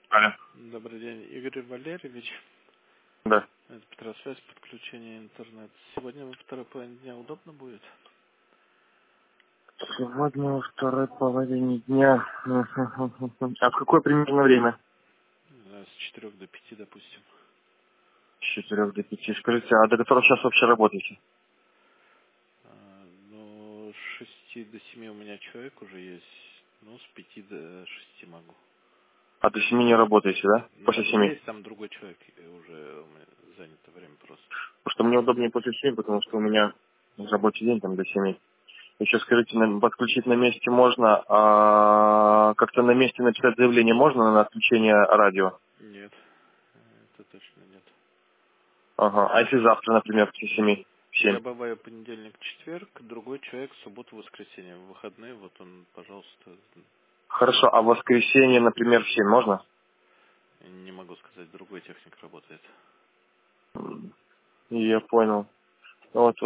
Алло. Добрый день, Игорь Валерьевич. Да. Это Петросвязь, подключение интернет. Сегодня во второй половине дня удобно будет? Сегодня во второй половине дня. А в какое примерно время? Не знаю, с 4 до 5, допустим. С 4 до 5. Скажите, а до которого часа вообще работаете? Ну, с 6 до 7 у меня человек уже есть. Ну, с 5 до 6 могу. А до 7 не работаете, да? Ну, После 7. есть там другой человек, и уже у меня занято время просто. Потому что мне удобнее после 7, потому что у меня рабочий день там до 7. Еще скажите, подключить на месте можно, а как-то на месте написать заявление можно на отключение радио? Нет, это точно нет. Ага. А если завтра, например, после 7? В 7? Я бываю понедельник, четверг, другой человек субботу, воскресенье. В выходные, вот он, пожалуйста, Хорошо, а в воскресенье, например, в 7 можно? не могу сказать, другой техник работает. Я понял. Вот,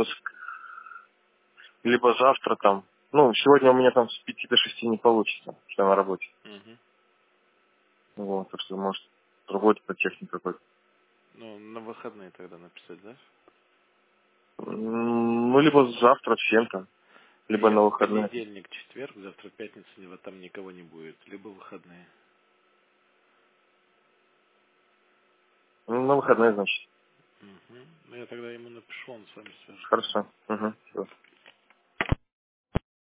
либо завтра там. Ну, сегодня у меня там с 5 до 6 не получится, что я на работе. Мгм. Вот, так что, может, другой типа техник какой-то. Ну, на выходные тогда написать, да? Ну, либо завтра в 7 там, либо Я на в выходные. понедельник, четверг, завтра пятница, там никого не будет. Либо выходные. Ну, на выходные, значит. Угу. Ну, я тогда ему напишу, он с вами свяжется. Хорошо. Угу.